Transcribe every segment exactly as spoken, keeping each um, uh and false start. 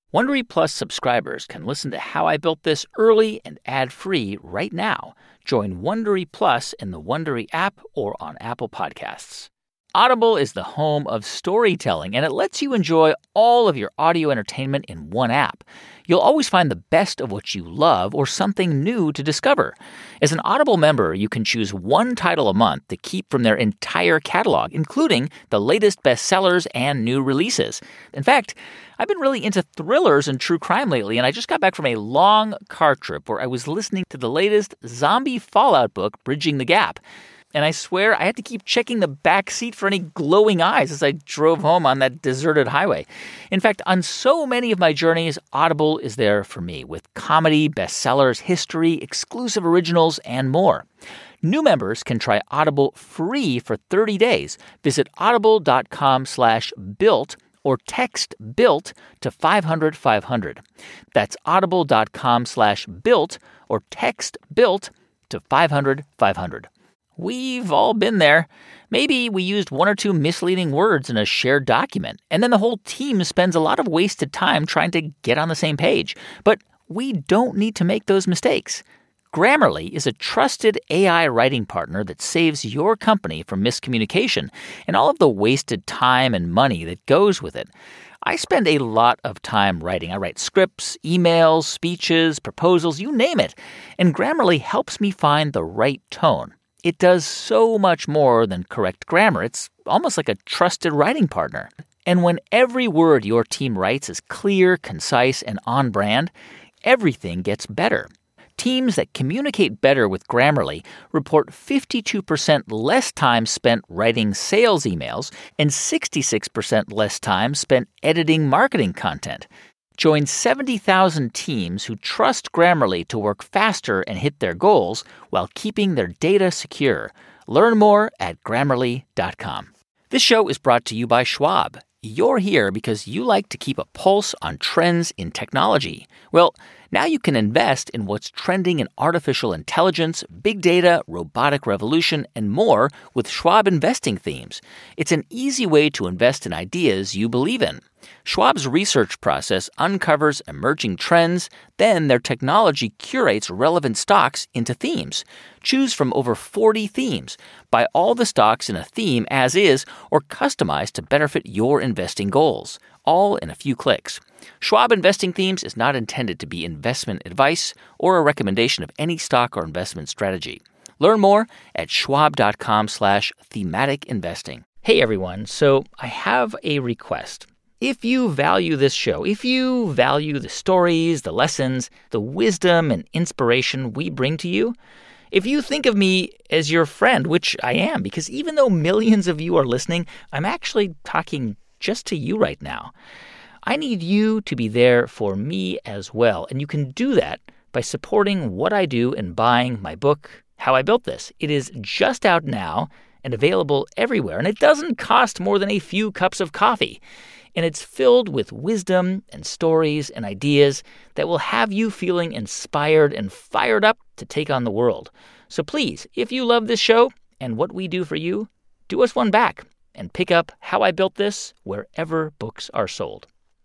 Wondery Plus subscribers can listen to How I Built This early and ad-free right now. Join Wondery Plus in the Wondery app or on Apple Podcasts. Audible is the home of storytelling, and it lets you enjoy all of your audio entertainment in one app. You'll always find the best of what you love or something new to discover. As an Audible member, you can choose one title a month to keep from their entire catalog, including the latest bestsellers and new releases. In fact, I've been really into thrillers and true crime lately, and I just got back from a long car trip where I was listening to the latest zombie Fallout book, Bridging the Gap. And I swear I had to keep checking the back seat for any glowing eyes as I drove home on that deserted highway. In fact, on so many of my journeys, Audible is there for me with comedy, bestsellers, history, exclusive originals, and more. New members can try Audible free for thirty days. Visit audible.com slash built or text BUILT to five hundred five hundred. That's audible.com slash built or text BUILT to five hundred five hundred. We've all been there. Maybe we used one or two misleading words in a shared document, and then the whole team spends a lot of wasted time trying to get on the same page. But we don't need to make those mistakes. Grammarly is a trusted A I writing partner that saves your company from miscommunication and all of the wasted time and money that goes with it. I spend a lot of time writing. I write scripts, emails, speeches, proposals, you name it. And Grammarly helps me find the right tone. It does so much more than correct grammar. It's almost like a trusted writing partner. And when every word your team writes is clear, concise, and on brand, everything gets better. Teams that communicate better with Grammarly report fifty-two percent less time spent writing sales emails and sixty-six percent less time spent editing marketing content. Join seventy thousand teams who trust Grammarly to work faster and hit their goals while keeping their data secure. Learn more at Grammarly dot com. This show is brought to you by Schwab. You're here because you like to keep a pulse on trends in technology. Well, now you can invest in what's trending in artificial intelligence, big data, robotic revolution, and more with Schwab investing themes. It's an easy way to invest in ideas you believe in. Schwab's research process uncovers emerging trends, then their technology curates relevant stocks into themes. Choose from over forty themes. Buy all the stocks in a theme as is or customize to better fit your investing goals, all in a few clicks. Schwab Investing Themes is not intended to be investment advice or a recommendation of any stock or investment strategy. Learn more at schwab.com slash thematic investing. Hey everyone, so I have a request. If you value this show, if you value the stories, the lessons, the wisdom and inspiration we bring to you, if you think of me as your friend, which I am, because even though millions of you are listening, I'm actually talking just to you right now. I need you to be there for me as well, and you can do that by supporting what I do and buying my book, How I Built This. It is just out now and available everywhere, and it doesn't cost more than a few cups of coffee. And it's filled with wisdom and stories and ideas that will have you feeling inspired and fired up to take on the world. So please, if you love this show and what we do for you, do us one back and pick up How I Built This wherever books are sold.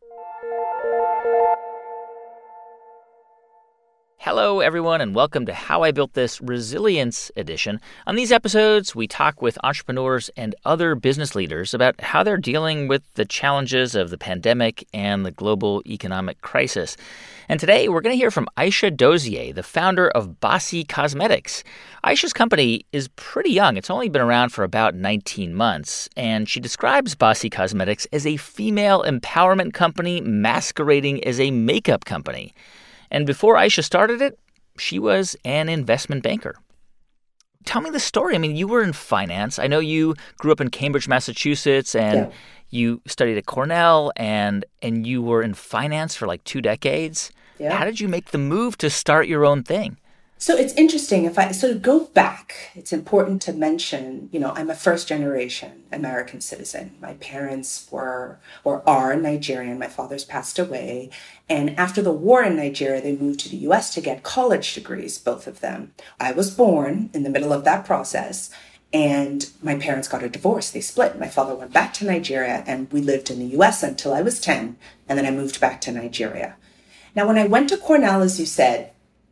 Hello, everyone, and welcome to How I Built This Resilience Edition. On these episodes, we talk with entrepreneurs and other business leaders about how they're dealing with the challenges of the pandemic and the global economic crisis. And today, we're going to hear from Aisha Dozier, the founder of Bossi Cosmetics. Aisha's company is pretty young. It's only been around for about nineteen months, and she describes Bossi Cosmetics as a female empowerment company masquerading as a makeup company. And before Aisha started it, she was an investment banker. Tell me the story. I mean, you were in finance. I know you grew up in Cambridge, Massachusetts, and yeah. you studied at Cornell, and and you were in finance for like two decades. Yeah. How did you make the move to start your own thing? So it's interesting. If I sort of go back, it's important to mention, you know, I'm a first generation American citizen. My parents were or are Nigerian. My father's passed away. And after the war in Nigeria, they moved to the U S to get college degrees, both of them. I was born in the middle of that process. And my parents got a divorce. They split. My father went back to Nigeria, and we lived in the U S until I was ten. And then I moved back to Nigeria. Now, when I went to Cornell, as you said,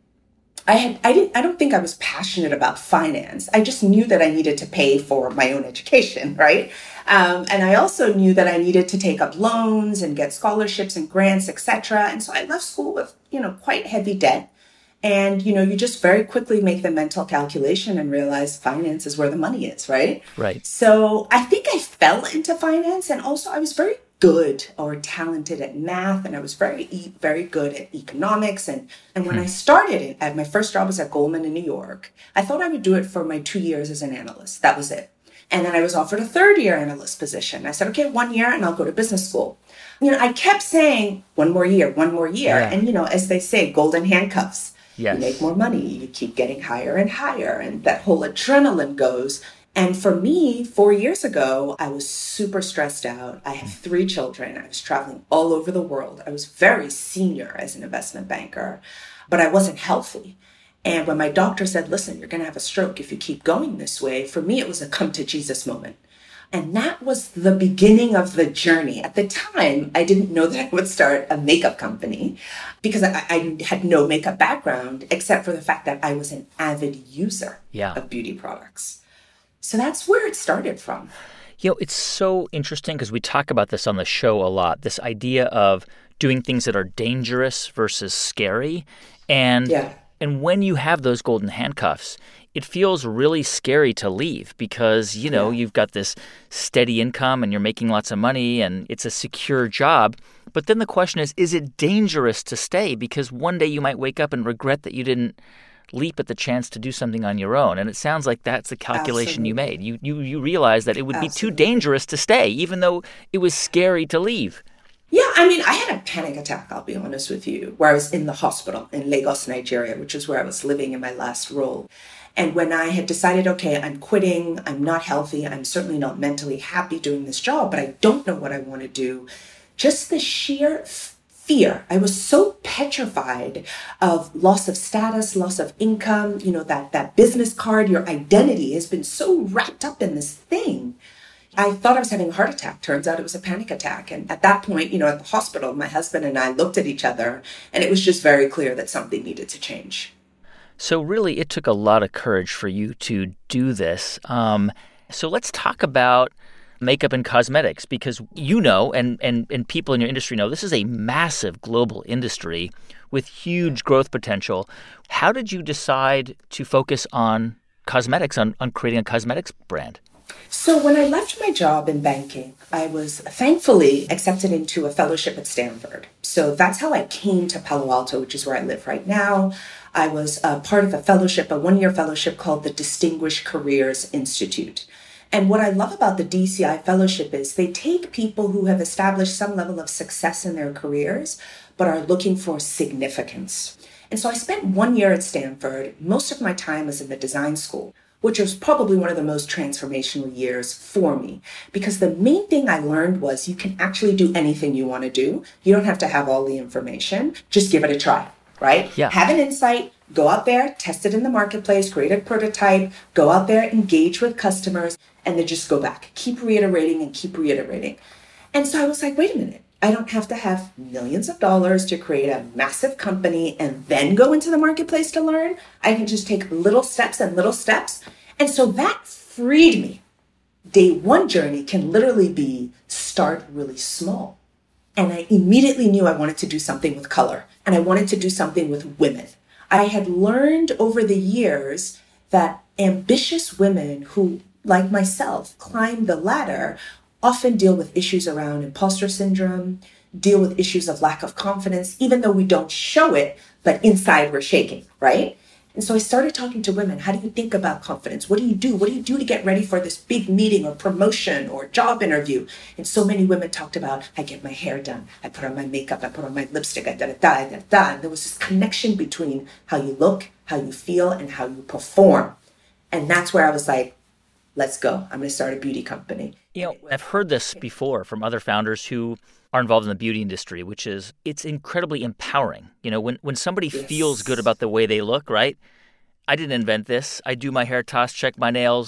I had, I didn't, I don't think I was passionate about finance. I just knew that I needed to pay for my own education, right? Um, and I also knew that I needed to take up loans and get scholarships and grants, et cetera. And so I left school with, you know, quite heavy debt. And, you know, you just very quickly make the mental calculation and realize finance is where the money is, right? Right. So I think I fell into finance, and also I was very good or talented at math, and I was very, very good at economics. And, and when hmm. I started it, at my first job was at Goldman in New York, I thought I would do it for my two years as an analyst. That was it. And then I was offered a third year analyst position. I said, okay, one year and I'll go to business school. You know, I kept saying one more year, one more year. Yeah. And, you know, as they say, golden handcuffs. Yes. You make more money, you keep getting higher and higher, and that whole adrenaline goes. And for me, four years ago, I was super stressed out. I have three children. I was traveling all over the world. I was very senior as an investment banker, but I wasn't healthy. And when my doctor said, listen, you're going to have a stroke if you keep going this way, for me, it was a come to Jesus moment. And that was the beginning of the journey. At the time, I didn't know that I would start a makeup company because I, I had no makeup background, except for the fact that I was an avid user yeah. of beauty products. So that's where it started from. You know, it's so interesting because we talk about this on the show a lot, this idea of doing things that are dangerous versus scary. And, yeah. and when you have those golden handcuffs, it feels really scary to leave because, you know, yeah. you've got this steady income and you're making lots of money and it's a secure job. But then the question is, is it dangerous to stay? Because one day you might wake up and regret that you didn't leap at the chance to do something on your own. And it sounds like that's the calculation Absolutely. you made. You, you, you realized that it would Absolutely. be too dangerous to stay, even though it was scary to leave. Yeah, I mean, I had a panic attack, I'll be honest with you, where I was in the hospital in Lagos, Nigeria, which is where I was living in my last role. And when I had decided, okay, I'm quitting, I'm not healthy, I'm certainly not mentally happy doing this job, but I don't know what I want to do, just the sheer fear. I was so petrified of loss of status, loss of income, you know, that, that business card, your identity has been so wrapped up in this thing. I thought I was having a heart attack. Turns out it was a panic attack. And at that point, you know, at the hospital, my husband and I looked at each other, and it was just very clear that something needed to change. So really, it took a lot of courage for you to do this. Um, so let's talk about makeup and cosmetics, because you know, and, and, and people in your industry know, this is a massive global industry with huge growth potential. How did you decide to focus on cosmetics, on, on creating a cosmetics brand? So when I left my job in banking, I was thankfully accepted into a fellowship at Stanford. So that's how I came to Palo Alto, which is where I live right now. I was a part of a fellowship, a one-year fellowship called the Distinguished Careers Institute. And what I love about the D C I fellowship is they take people who have established some level of success in their careers, but are looking for significance. And so I spent one year at Stanford. Most of my time was in the design school, which was probably one of the most transformational years for me. Because the main thing I learned was you can actually do anything you want to do. You don't have to have all the information. Just give it a try, right? Yeah. Have an insight, go out there, test it in the marketplace, create a prototype, go out there, engage with customers, and then just go back. Keep reiterating and keep reiterating. And so I was like, wait a minute. I don't have to have millions of dollars to create a massive company and then go into the marketplace to learn. I can just take little steps and little steps. And so that freed me. Day one journey can literally be start really small. And I immediately knew I wanted to do something with color, and I wanted to do something with women. I had learned over the years that ambitious women who, like myself, climb the ladder often deal with issues around imposter syndrome, deal with issues of lack of confidence, even though we don't show it, but inside we're shaking, right? And so I started talking to women. How do you think about confidence? What do you do? What do you do to get ready for this big meeting or promotion or job interview? And so many women talked about, I get my hair done. I put on my makeup. I put on my lipstick. I da da da da da. And there was this connection between how you look, how you feel, and how you perform. And that's where I was like, let's go. I'm going to start a beauty company. You know, I've heard this before from other founders who are involved in the beauty industry, which is it's incredibly empowering. You know, when, when somebody yes. feels good about the way they look, right? I didn't invent this. I do my hair toss, check my nails.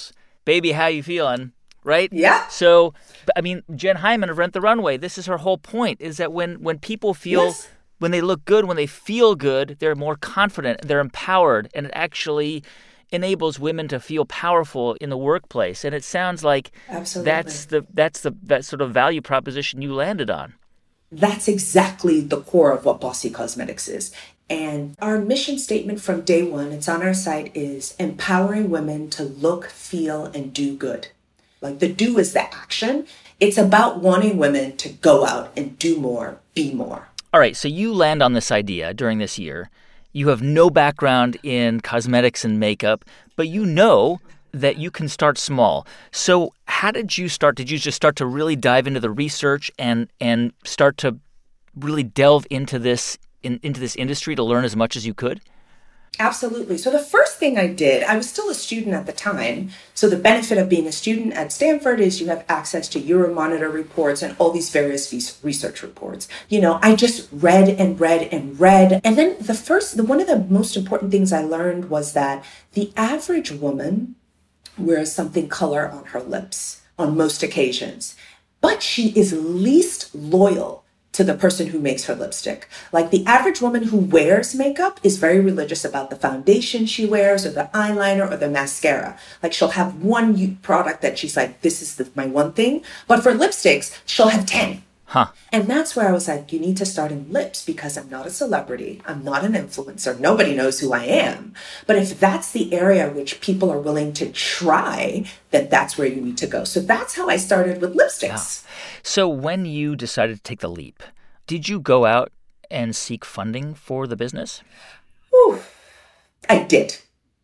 baby, how you feeling? Right? Yeah. So, I mean, Jen Hyman of Rent the Runway, this is her whole point, is that when, when people feel, yes. when they look good, when they feel good, they're more confident, they're empowered, and it actually enables women to feel powerful in the workplace. And it sounds like Absolutely. that's the that's the that sort of value proposition you landed on. That's exactly the core of what Bossy Cosmetics is. And our mission statement from day one, it's on our site, is empowering women to look, feel, and do good. Like the do is the action. It's about wanting women to go out and do more, be more. All right, so you land on this idea during this year. You have no background in cosmetics and makeup, but you know that you can start small. So how did you start? Did you just start to really dive into the research and and start to really delve into this in, into this industry to learn as much as you could? Absolutely. So the first thing I did, I was still a student at the time. So the benefit of being a student at Stanford is you have access to Euromonitor reports and all these various research reports. You know, I just read and read and read. And then the first, the, one of the most important things I learned was that the average woman wears something color on her lips on most occasions, but she is least loyal to the person who makes her lipstick. Like the average woman who wears makeup is very religious about the foundation she wears or the eyeliner or the mascara. Like she'll have one product that she's like, this is the, my one thing. But for lipsticks, she'll have ten. Huh. And that's where I was like, you need to start in lips because I'm not a celebrity. I'm not an influencer. Nobody knows who I am. But if that's the area which people are willing to try, then that's where you need to go. So that's how I started with lipsticks. Yeah. So when you decided to take the leap, did you go out and seek funding for the business? Whew. I did.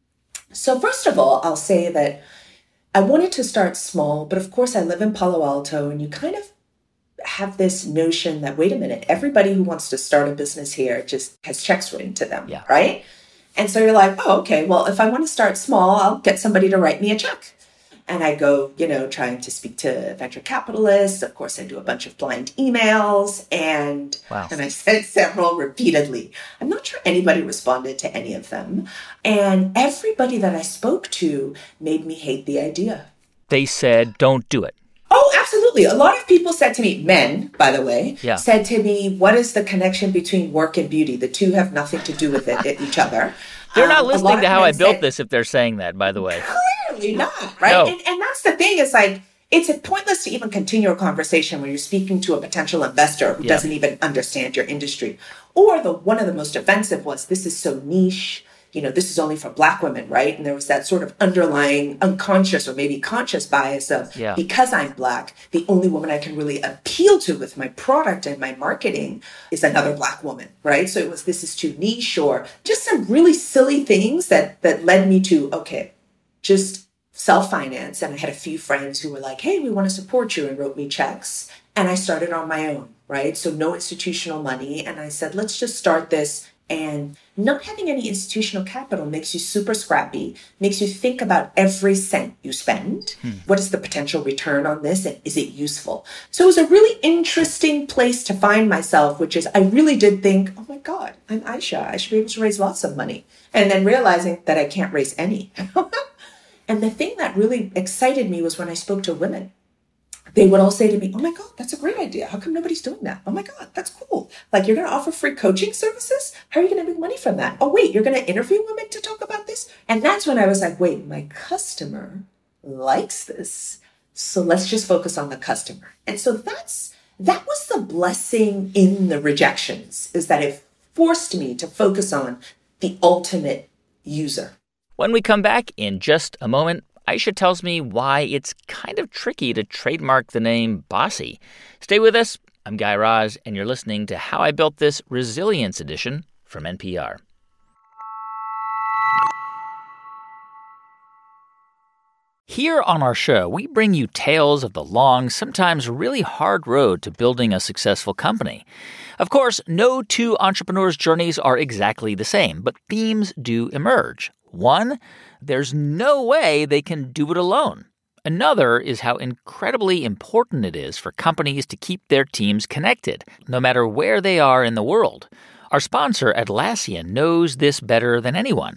So first of all, I'll say that I wanted to start small, but of course I live in Palo Alto and you kind of have this notion that, wait a minute, everybody who wants to start a business here just has checks written to them, yeah. right? And so you're like, oh, okay, well, if I want to start small, I'll get somebody to write me a check. And I go, you know, trying to speak to venture capitalists. Of course, I do a bunch of blind emails. And, wow. and I sent several repeatedly. I'm not sure anybody responded to any of them. And everybody that I spoke to made me hate the idea. They said, don't do it. Oh, absolutely. A lot of people said to me, men, by the way, yeah. said to me, what is the connection between work and beauty? The two have nothing to do with it, each other. They're not um, listening to how I built said, this if they're saying that, by the way. Clearly not, right? No. And, and that's the thing is like, it's pointless to even continue a conversation when you're speaking to a potential investor who yeah. doesn't even understand your industry. Or the one of the most offensive was, this is so niche. You know, this is only for Black women, right? And there was that sort of underlying unconscious or maybe conscious bias of yeah. because I'm Black, the only woman I can really appeal to with my product and my marketing is another Black woman, right? So it was, this is too niche or just some really silly things that that led me to, okay, just self-finance. And I had a few friends who were like, hey, we want to support you and wrote me checks. And I started on my own, right? So no institutional money. And I said, let's just start this. And not having any institutional capital makes you super scrappy, makes you think about every cent you spend. Hmm. What is the potential return on this? And is it useful? So it was a really interesting place to find myself, which is I really did think, oh my God, I'm Aisha. I should be able to raise lots of money. And then realizing that I can't raise any. And the thing that really excited me was when I spoke to women. They would all say to me, oh my God, that's a great idea. How come nobody's doing that? Oh my God, that's cool. Like you're going to offer free coaching services? How are you going to make money from that? Oh wait, you're going to interview women to talk about this? And that's when I was like, wait, my customer likes this. So let's just focus on the customer. And so that's, that was the blessing in the rejections, is that it forced me to focus on the ultimate user. When we come back in just a moment, Aisha tells me why it's kind of tricky to trademark the name Bossy. Stay with us. I'm Guy Raz, and you're listening to How I Built This Resilience Edition from N P R. Here on our show, we bring you tales of the long, sometimes really hard road to building a successful company. Of course, no two entrepreneurs' journeys are exactly the same, but themes do emerge. One, there's no way they can do it alone. Another is how incredibly important it is for companies to keep their teams connected, no matter where they are in the world. Our sponsor, Atlassian, knows this better than anyone.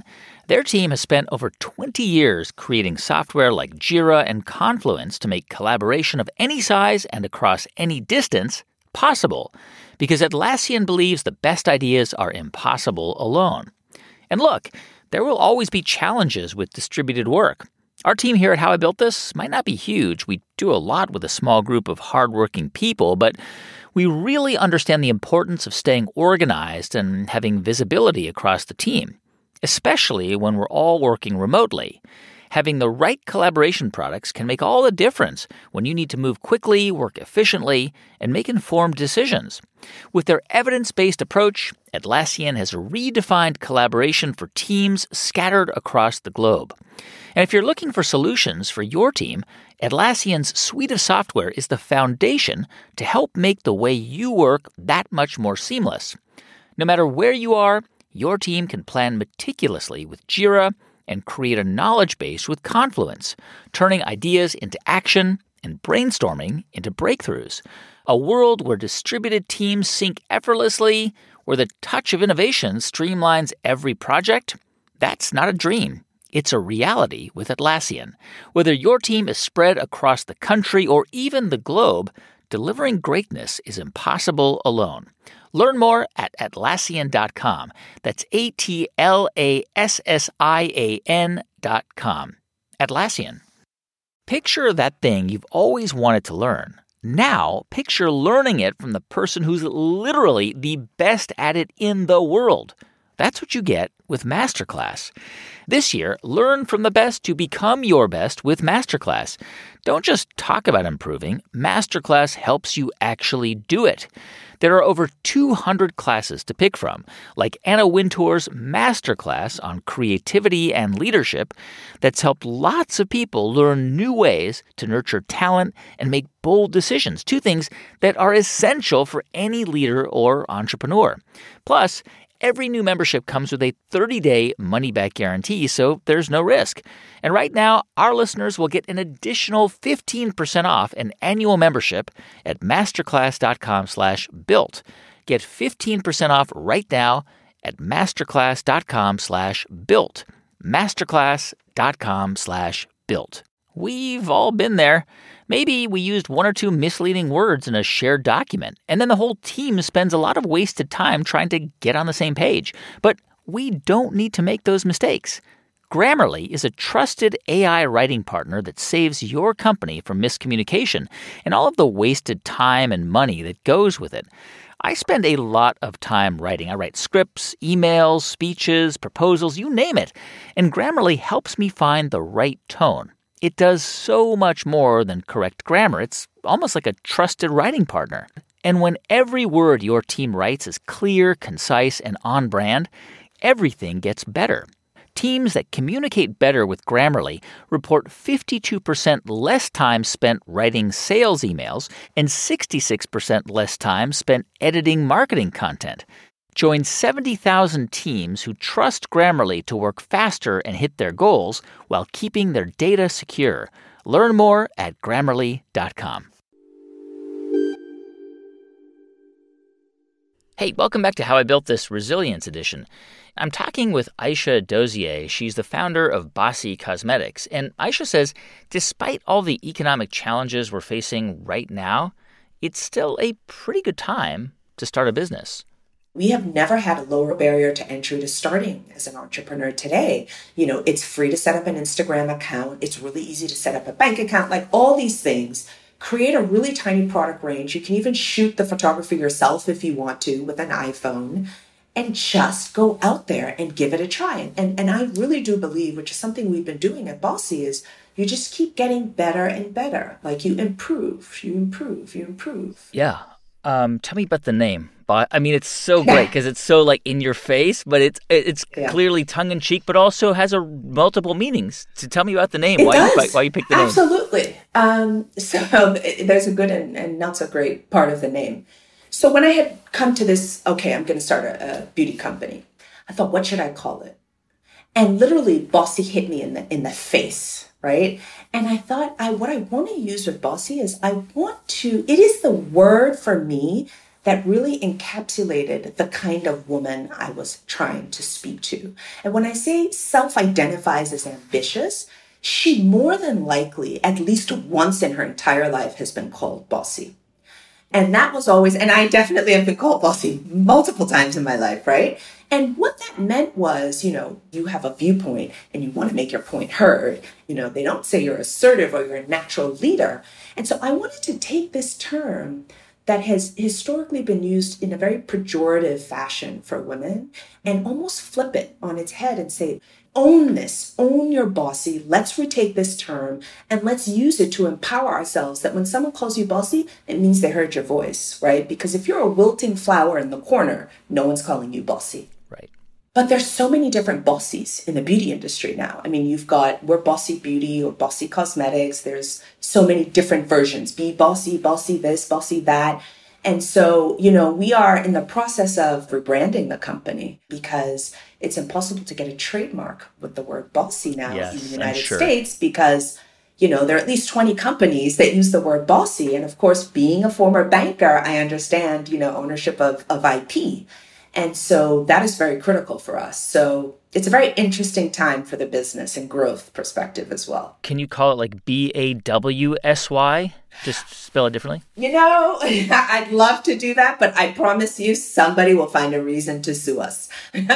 Their team has spent over twenty years creating software like Jira and Confluence to make collaboration of any size and across any distance possible, because Atlassian believes the best ideas are impossible alone. And look, there will always be challenges with distributed work. Our team here at How I Built This might not be huge. We do a lot with a small group of hardworking people, but we really understand the importance of staying organized and having visibility across the team, especially when we're all working remotely. Having the right collaboration products can make all the difference when you need to move quickly, work efficiently, and make informed decisions. With their evidence-based approach, Atlassian has redefined collaboration for teams scattered across the globe. And if you're looking for solutions for your team, Atlassian's suite of software is the foundation to help make the way you work that much more seamless. No matter where you are, your team can plan meticulously with Jira and create a knowledge base with Confluence, turning ideas into action and brainstorming into breakthroughs. A world where distributed teams sync effortlessly, where the touch of innovation streamlines every project. That's not a dream. It's a reality with Atlassian. Whether your team is spread across the country or even the globe, delivering greatness is impossible alone. Learn more at Atlassian dot com. That's A T L A S S I A N dot com. Atlassian. Picture that thing you've always wanted to learn. Now, picture learning it from the person who's literally the best at it in the world. That's what you get with Masterclass. This year, learn from the best to become your best with Masterclass. Don't just talk about improving. Masterclass helps you actually do it. There are over two hundred classes to pick from, like Anna Wintour's Masterclass on creativity and leadership that's helped lots of people learn new ways to nurture talent and make bold decisions, two things that are essential for any leader or entrepreneur. Plus, every new membership comes with a thirty-day money-back guarantee, so there's no risk. And right now, our listeners will get an additional fifteen percent off an annual membership at masterclass.com slash built. Get fifteen percent off right now at masterclass.com slash built. masterclass.com slash built. We've all been there. Maybe we used one or two misleading words in a shared document, and then the whole team spends a lot of wasted time trying to get on the same page. But we don't need to make those mistakes. Grammarly is a trusted A I writing partner that saves your company from miscommunication and all of the wasted time and money that goes with it. I spend a lot of time writing. I write scripts, emails, speeches, proposals, you name it. And Grammarly helps me find the right tone. It does so much more than correct grammar. It's almost like a trusted writing partner. And when every word your team writes is clear, concise, and on brand, everything gets better. Teams that communicate better with Grammarly report fifty-two percent less time spent writing sales emails and sixty-six percent less time spent editing marketing content. Join seventy thousand teams who trust Grammarly to work faster and hit their goals while keeping their data secure. Learn more at Grammarly dot com. Hey, welcome back to How I Built This Resilience Edition. I'm talking with Aisha Dozier. She's the founder of Bossy Cosmetics. And Aisha says, despite all the economic challenges we're facing right now, it's still a pretty good time to start a business. We have never had a lower barrier to entry to starting as an entrepreneur today. You know, it's free to set up an Instagram account. It's really easy to set up a bank account, like all these things. Create a really tiny product range. You can even shoot the photography yourself if you want to with an iPhone and just go out there and give it a try. And, and I really do believe, which is something we've been doing at Bossy, is you just keep getting better and better. Like you improve, you improve, you improve. Yeah. Um, tell me about the name. I mean, it's so great because it's so like in your face, but it's it's yeah. clearly tongue in cheek, but also has a multiple meanings. So tell me about the name. It why does. You, why you picked the Absolutely. name? Absolutely. Um, so there's a good and, and not so great part of the name. So when I had come to this, okay, I'm going to start a, a beauty company. I thought, what should I call it? And literally, Bossy hit me in the in the face. Right? And I thought, I what I want to use with Bossy is I want to, it is the word for me that really encapsulated the kind of woman I was trying to speak to. And when I say self-identifies as ambitious, she more than likely, at least once in her entire life, has been called bossy. And that was always, and I definitely have been called bossy multiple times in my life, right? And what that meant was, you know, you have a viewpoint and you want to make your point heard. You know, they don't say you're assertive or you're a natural leader. And so I wanted to take this term that has historically been used in a very pejorative fashion for women and almost flip it on its head and say, own this, own your bossy. Let's retake this term and let's use it to empower ourselves that when someone calls you bossy, it means they heard your voice, right? Because if you're a wilting flower in the corner, no one's calling you bossy. Right. But there's so many different bossies in the beauty industry now. I mean, you've got, we're Bossy Beauty or Bossy Cosmetics. There's so many different versions. Be bossy, bossy this, bossy that. And so, you know, we are in the process of rebranding the company because it's impossible to get a trademark with the word bossy now yes, in the United sure. States because, you know, there are at least twenty companies that use the word bossy. And of course, being a former banker, I understand, you know, ownership of, of I P. And so that is very critical for us. So it's a very interesting time for the business and growth perspective as well. Can you call it like B A W S Y? Just spell it differently? You know, I'd love to do that, but I promise you somebody will find a reason to sue us.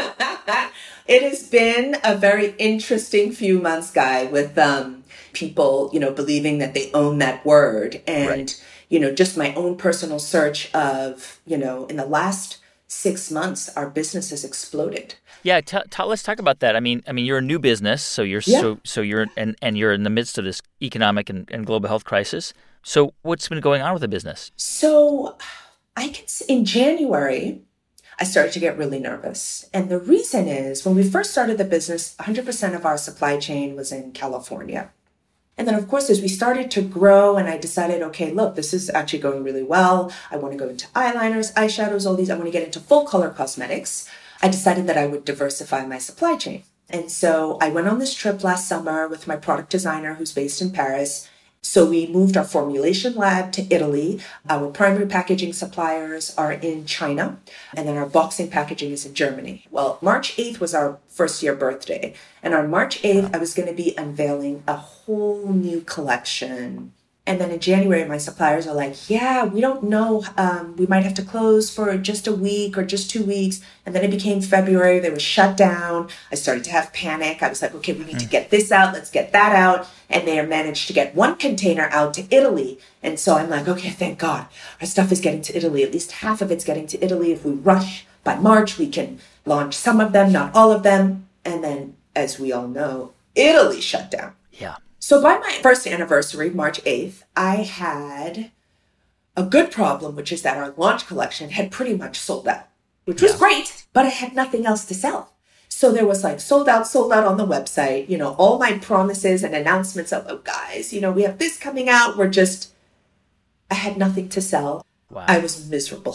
It has been a very interesting few months, Guy, with um, people, you know, believing that they own that word. And, right. you know, just my own personal search of, you know, in the last six months, our business has exploded. Yeah, t- t- let's talk about that. I mean, I mean, you're a new business, so you're yeah. so so you're and, and you're in the midst of this economic and, and global health crisis. So, what's been going on with the business? So, I can in January, I started to get really nervous, and the reason is when we first started the business, one hundred percent of our supply chain was in California. And then, of course, as we started to grow and I decided, okay, look, this is actually going really well. I want to go into eyeliners, eyeshadows, all these. I want to get into full color cosmetics. I decided that I would diversify my supply chain. And so I went on this trip last summer with my product designer who's based in Paris. So we moved our formulation lab to Italy. Our primary packaging suppliers are in China. And then our boxing packaging is in Germany. Well, March eighth was our first year birthday. And on March eighth, I was going to be unveiling a whole new collection. And then in January, my suppliers are like, yeah, we don't know. Um, we might have to close for just a week or just two weeks. And then it became February. They were shut down. I started to have panic. I was like, okay, we need to get this out. Let's get that out. And they managed to get one container out to Italy. And so I'm like, okay, thank God. Our stuff is getting to Italy. At least half of it's getting to Italy. If we rush by March, we can launch some of them, not all of them. And then, as we all know, Italy shut down. Yeah. So by my first anniversary, March eighth, I had a good problem, which is that our launch collection had pretty much sold out, which was yeah. great, but I had nothing else to sell. So there was like sold out, sold out on the website, you know, all my promises and announcements of, oh, guys, you know, we have this coming out. We're just, I had nothing to sell. Wow. I was miserable.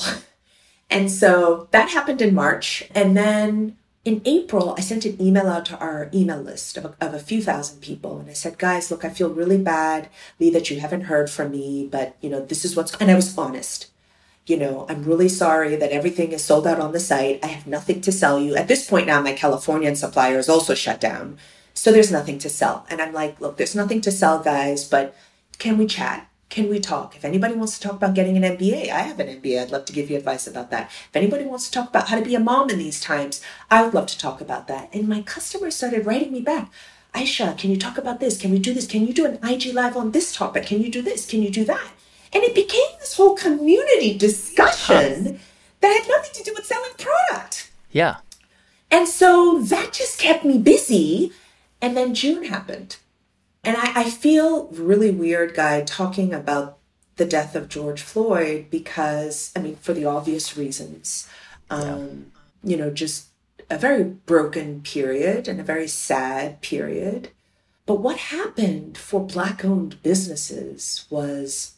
And so that happened in March. And then in April, I sent an email out to our email list of a, of a few thousand people. And I said, guys, look, I feel really bad, Lee, that you haven't heard from me. But, you know, this is what's, and I was honest. You know, I'm really sorry that everything is sold out on the site. I have nothing to sell you. At this point now, my Californian supplier is also shut down. So there's nothing to sell. And I'm like, look, there's nothing to sell, guys, but can we chat? Can we talk? If anybody wants to talk about getting an M B A, I have an M B A. I'd love to give you advice about that. If anybody wants to talk about how to be a mom in these times, I would love to talk about that. And my customers started writing me back. Aisha, can you talk about this? Can we do this? Can you do an I G live on this topic? Can you do this? Can you do that? And it became this whole community discussion that had nothing to do with selling product. Yeah. And so that just kept me busy. And then June happened. And I, I feel really weird, Guy, talking about the death of George Floyd because, I mean, for the obvious reasons, um, yeah. you know, just a very broken period and a very sad period. But what happened for Black-owned businesses was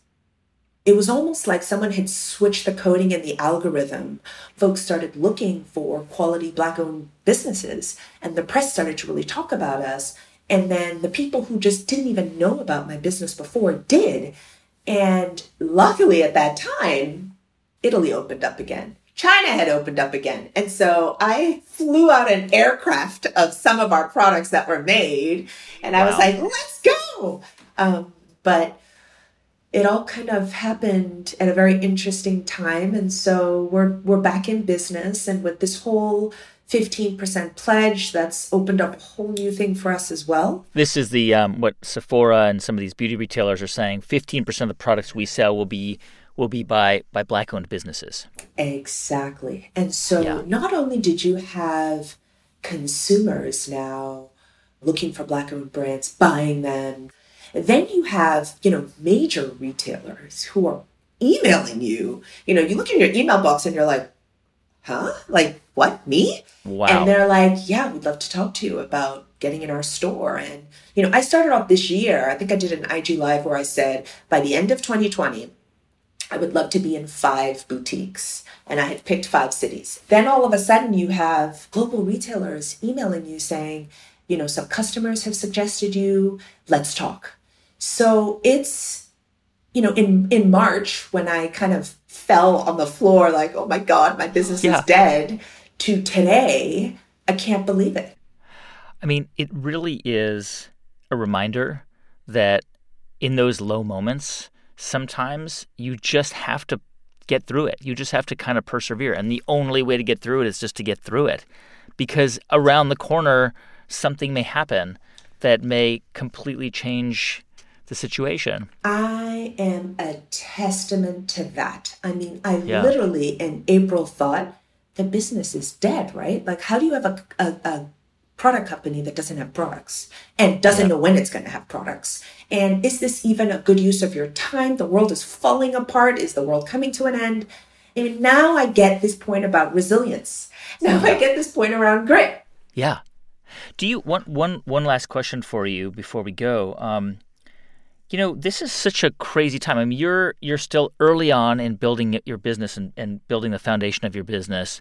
it was almost like someone had switched the coding in the algorithm. Folks started looking for quality Black-owned businesses, and the press started to really talk about us. And then the people who just didn't even know about my business before did. And luckily at that time, Italy opened up again. China had opened up again. And so I flew out an aircraft of some of our products that were made. And I wow. was like, let's go. Um, but it all kind of happened at a very interesting time. And so we're we're back in business. And with this whole fifteen percent pledge, that's opened up a whole new thing for us as well. This is the um, what Sephora and some of these beauty retailers are saying. fifteen percent of the products we sell will be will be by, by Black-owned businesses. Exactly. And so yeah. not only did you have consumers now looking for Black-owned brands, buying them, then you have, you know, major retailers who are emailing you. You know, you look in your email box and you're like, huh? Like, what, me? Wow. And they're like, yeah, we'd love to talk to you about getting in our store. And, you know, I started off this year, I think I did an I G Live where I said, by the end of twenty twenty, I would love to be in five boutiques. And I had picked five cities. Then all of a sudden you have global retailers emailing you saying, you know, some customers have suggested you, let's talk. So it's, you know, in, in March when I kind of fell on the floor like, oh my God, my business yeah. is dead, to today, I can't believe it. I mean, it really is a reminder that in those low moments, sometimes you just have to get through it. You just have to kind of persevere. And the only way to get through it is just to get through it. Because around the corner, something may happen that may completely change the situation. I am a testament to that. I mean, I yeah. literally in April thought the business is dead, right? Like, how do you have a, a, a product company that doesn't have products and doesn't yeah. know when it's going to have products? And is this even a good use of your time? The world is falling apart. Is the world coming to an end? And now I get this point about resilience. Now I get this point around grit. Yeah. Do you one one one last question for you before we go? Um, you know, this is such a crazy time. I mean, you're you're still early on in building your business and, and building the foundation of your business.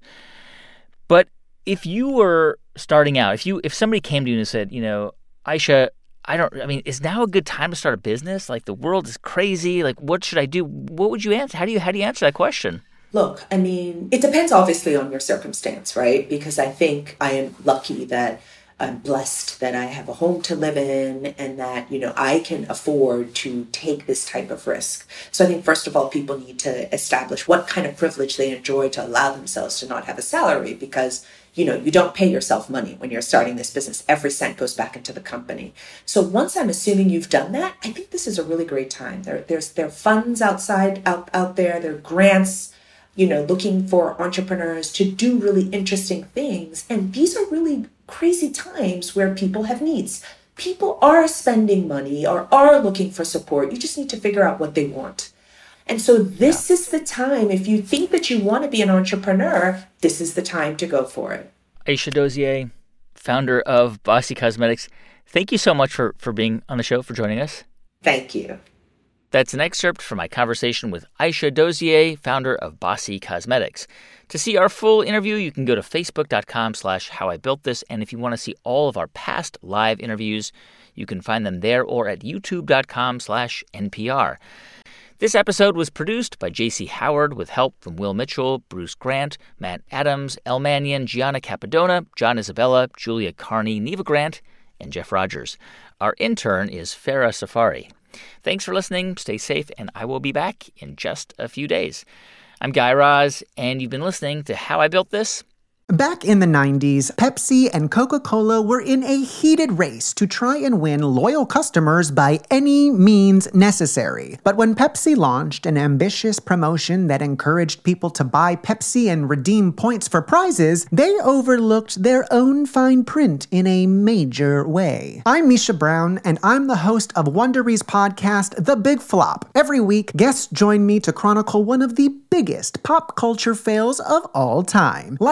But if you were starting out, if you if somebody came to you and said, you know, Aisha, I don't, I mean, is now a good time to start a business? Like, the world is crazy. Like, what should I do? What would you answer? How do you how do you answer that question? Look, I mean, it depends obviously on your circumstance, right? Because I think I am lucky that I'm blessed that I have a home to live in and that, you know, I can afford to take this type of risk. So I think, first of all, people need to establish what kind of privilege they enjoy to allow themselves to not have a salary because, you know, you don't pay yourself money when you're starting this business. Every cent goes back into the company. So once I'm assuming you've done that, I think this is a really great time. There, there's there are funds outside out, out there. There are grants, you know, looking for entrepreneurs to do really interesting things. And these are really crazy times where people have needs. People are spending money or are looking for support. You just need to figure out what they want. And so this yeah. is the time. If you think that you want to be an entrepreneur, this is the time to go for it. Aisha Dozier, founder of Bossy Cosmetics, thank you so much for, for being on the show, for joining us. Thank you. That's an excerpt from my conversation with Aisha Dozier, founder of Bossy Cosmetics. To see our full interview, you can go to facebook.com slash how I built this. And if you want to see all of our past live interviews, you can find them there or at youtube.com slash NPR. This episode was produced by J C Howard with help from Will Mitchell, Bruce Grant, Matt Adams, Elle Mannion, Gianna Capadona, John Isabella, Julia Carney, Neva Grant, and Jeff Rogers. Our intern is Farah Safari. Thanks for listening, stay safe, and I will be back in just a few days. I'm Guy Raz, and you've been listening to How I Built This. Back in the nineties, Pepsi and Coca-Cola were in a heated race to try and win loyal customers by any means necessary. But when Pepsi launched an ambitious promotion that encouraged people to buy Pepsi and redeem points for prizes, they overlooked their own fine print in a major way. I'm Misha Brown, and I'm the host of Wondery's podcast, The Big Flop. Every week, guests join me to chronicle one of the biggest pop culture fails of all time, like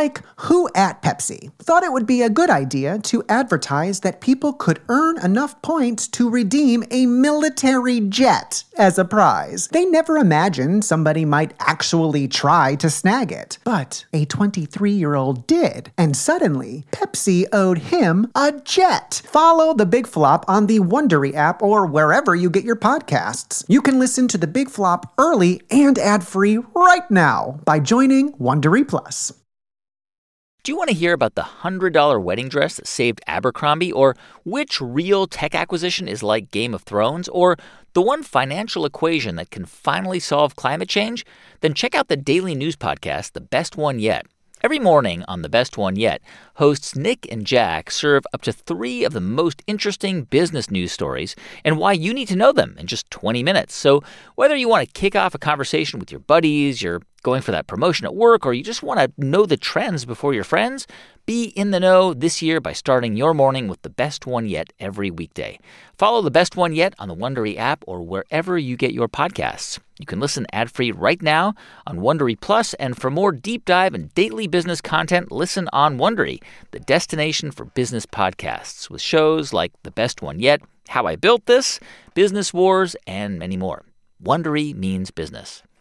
Who at Pepsi thought it would be a good idea to advertise that people could earn enough points to redeem a military jet as a prize? They never imagined somebody might actually try to snag it. But a twenty-three-year-old did, and suddenly, Pepsi owed him a jet. Follow The Big Flop on the Wondery app or wherever you get your podcasts. You can listen to The Big Flop early and ad-free right now by joining Wondery Plus. Do you want to hear about the one hundred dollars wedding dress that saved Abercrombie, or which real tech acquisition is like Game of Thrones, or the one financial equation that can finally solve climate change? Then check out the daily news podcast, The Best One Yet. Every morning on The Best One Yet, hosts Nick and Jack serve up to three of the most interesting business news stories and why you need to know them in just twenty minutes. So whether you want to kick off a conversation with your buddies, you're going for that promotion at work, or you just want to know the trends before your friends, be in the know this year by starting your morning with The Best One Yet every weekday. Follow The Best One Yet on the Wondery app or wherever you get your podcasts. You can listen ad-free right now on Wondery Plus, and for more deep dive and daily business content, listen on Wondery, the destination for business podcasts, with shows like The Best One Yet, How I Built This, Business Wars, and many more. Wondery means business.